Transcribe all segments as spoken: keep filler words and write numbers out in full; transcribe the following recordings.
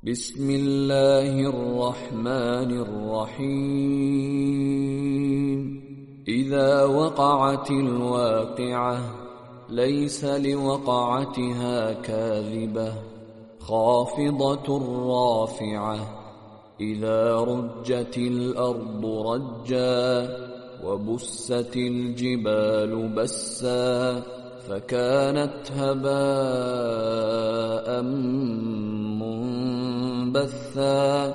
بسم الله الرحمن الرحيم إذا وقعت الواقعة ليس لوقعتها كاذبة خافضة رافعة إذا رجت الأرض رجا وبست الجبال بسا فكانت هباء منبثا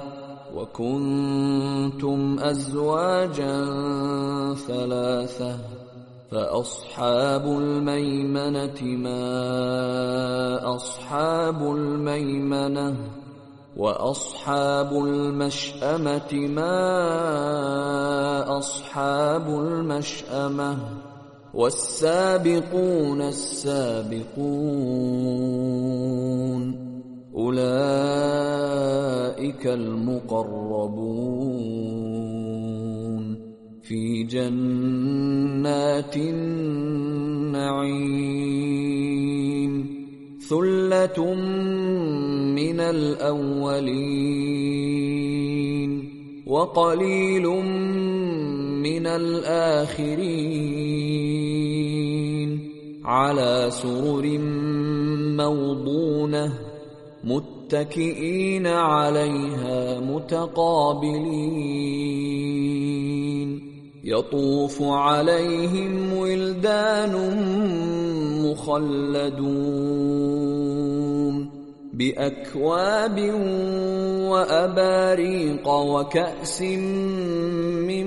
وكنتم أزواجا ثلاثة فأصحاب الميمنة ما أصحاب الميمنة وأصحاب المشأمة ما أصحاب المشأمة والسابقون السابقون أولئك المقربون في جنات النعيم ثلة من الأولين وقليل من الآخرين على سرر موضونة متكئين عليها متقابلين يطوف عليهم ولدان مخلدون بأكواب وأباريق وكأس من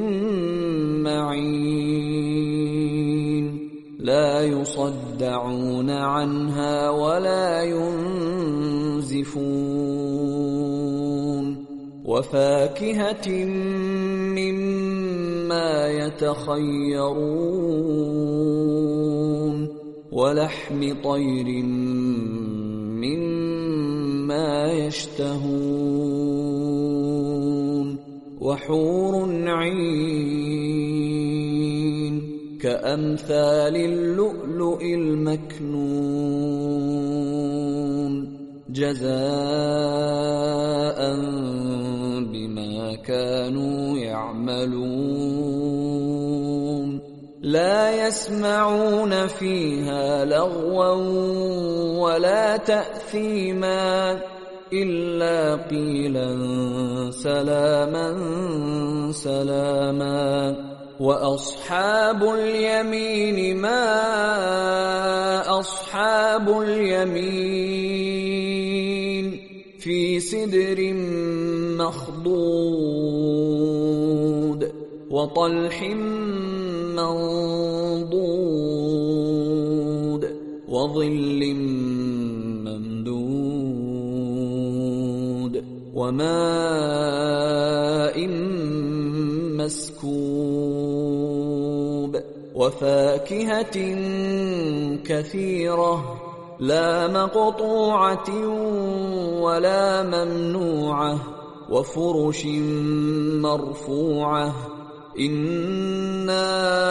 معين لا يصدعون عنها ولا ينزفون وفاكهة مما يتخيرون ولحم طير مما يشتهون وحور عين كأمثال اللؤلؤ المكنون جزاء بما كانوا يعملون لا يسمعون فيها لغوا ولا تأثيما إلا قيلا سلاما سلاما وأصحاب اليمين ما أصحاب اليمين في سدر مخضود وطلح منضود وظل ممدود وماء مسكوب وفاكهة كثيرة لا مقطوعة ولا ممنوعة وفرش مرفوعة إنا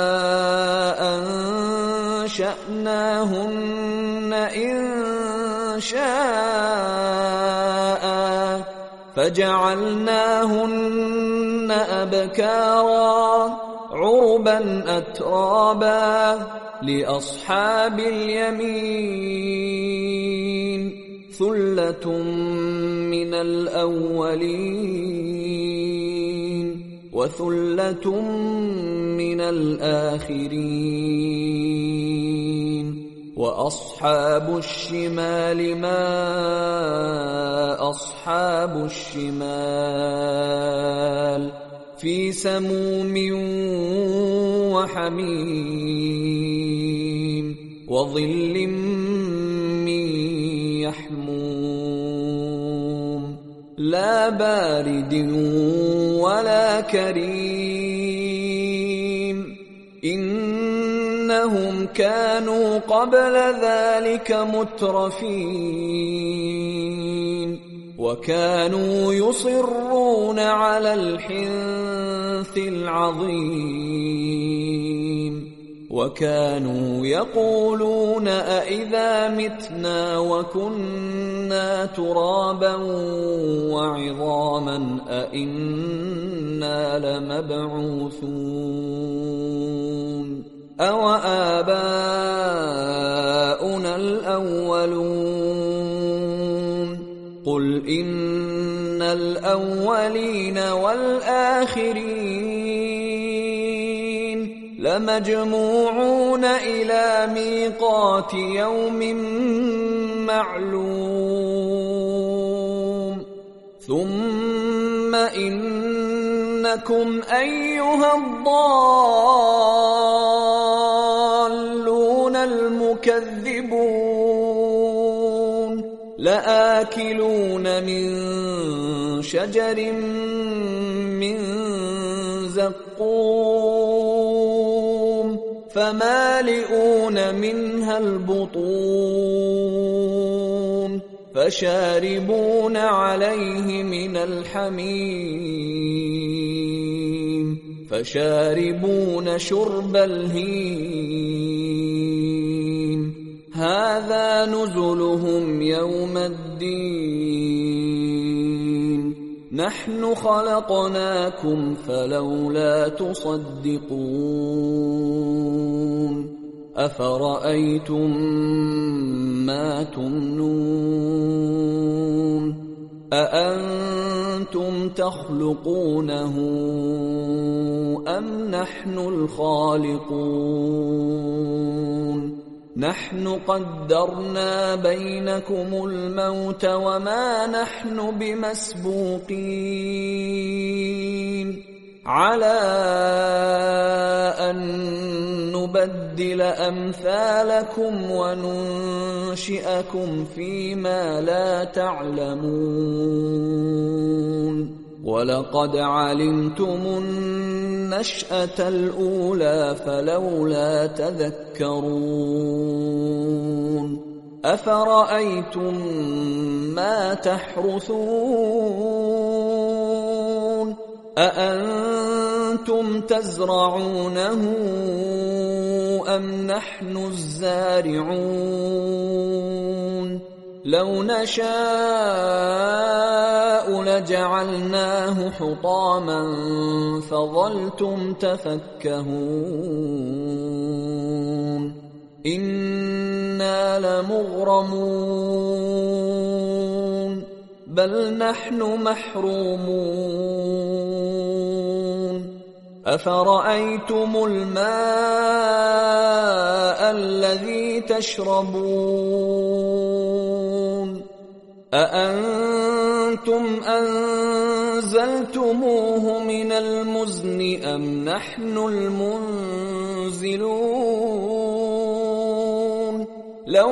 أنشأناهن إن شاء فجعلناهن أبكارا عربا أترابا لأصحاب اليمين ثلة من الأولين وثلة من الآخرين وأصحاب الشمال ما أصحاب الشمال في سموم وحميم وظل من يحموم لا بارد ولا كريم إنهم كانوا قبل ذلك مترفين وكانوا يصرون على الحنث العظيم وكانوا يقولون أئذا متنا وكنا ترابا وعظاما أئنا لمبعوثون أو آباؤنا الأولون قل إن الأولين والآخرين لمجموعون إلى ميقات يوم معلوم ثم إنكم أيها الضالون المكذبون لآكلون من شجر من زقوم فمالئون منها البطون فشاربون عليه من الحميم فشاربون شرب الهيم هذا نزلهم يوم الدين نحن خلقناكم فلولا تصدقون أفرأيتم ما تمنون أأنتم تخلقونه أم نحن الخالقون نحن قدرنا بينكم الموت وما نحن بمسبوقين على أن نبدل أمثالكم وننشئكم فيما لا تعلمون ولقد علمتم النشأة الأولى فلولا تذكرون أفرأيتم ما تحرثون أأنتم تزرعونه أم نحن الزارعون لو نشاء لجعلناه حطاما فظلتم تفكهون إنا لمغرمون بل نحن محرومون أفرأيتم الماء الذي تشربون أأنتم أنزلتموه من المزن أم نحن المنزلون لو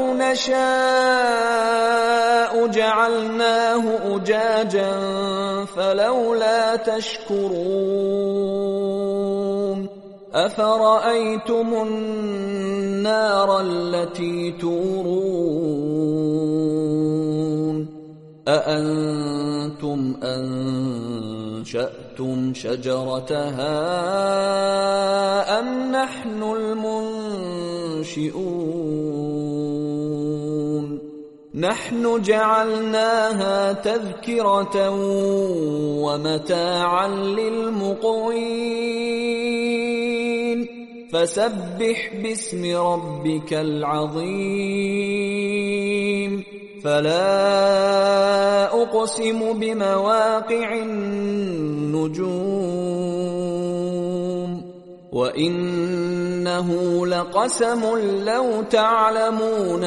نشاء جعلناه أجاجا فلولا تشكرون أفرأيتم النار التي تورون أأنتم أنشأتم شجرتها أم نحن المنشئون نحن جعلناها تذكرة ومتاعا للمقوين فسبح باسم ربك العظيم فلا أقسم بمواقع النجوم وإنه لقسم لو تعلمون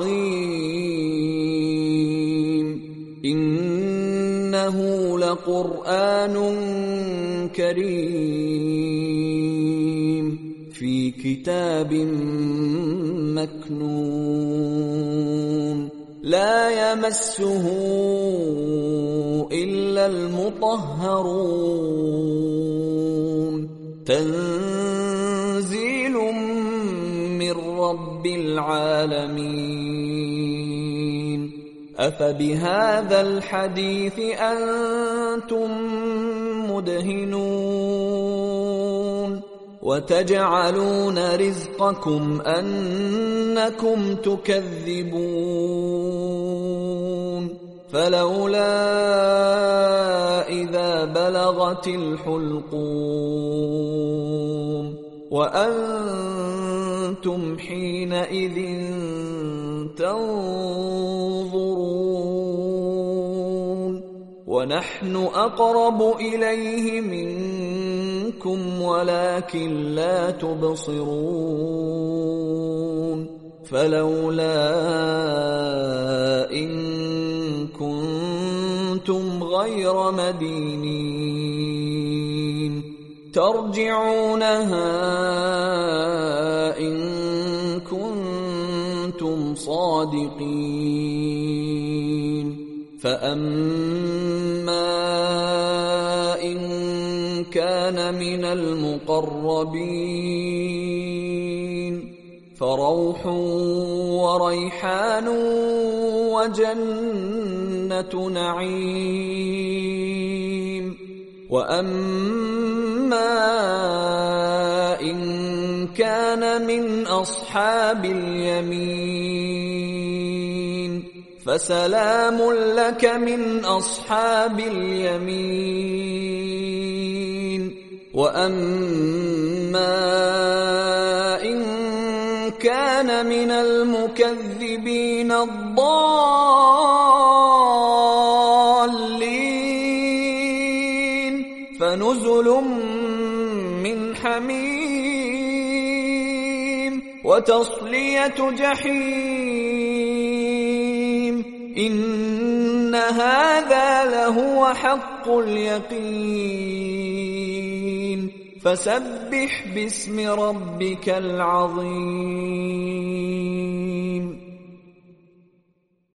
عظيم إنه لقرآن كريم في كتاب مكنون لا يمسه إلا المطهرون تنزيل من رب العالمين أفبهذا الحديث أنتم مدهنون وتجعلون رزقكم أنكم تكذبون فلولا إذا بلغت الحلقوم وأنتم حينئذ تنظرون ونحن أقرب إليه منكم ولكن لا تبصرون فلولا إن كنتم غير مدينين ترجعونها إن كنتم صادقين فأما إن كان من المقربين فروح وريحان وجنة نعيم وأما إن كان من أصحاب اليمين فسلام لك من أصحاب اليمين وأما إن كان من المكذبين الضالين فنزل من حميم وتصلية جحيم إن هذا لهو حق اليقين فسبح باسم ربك العظيم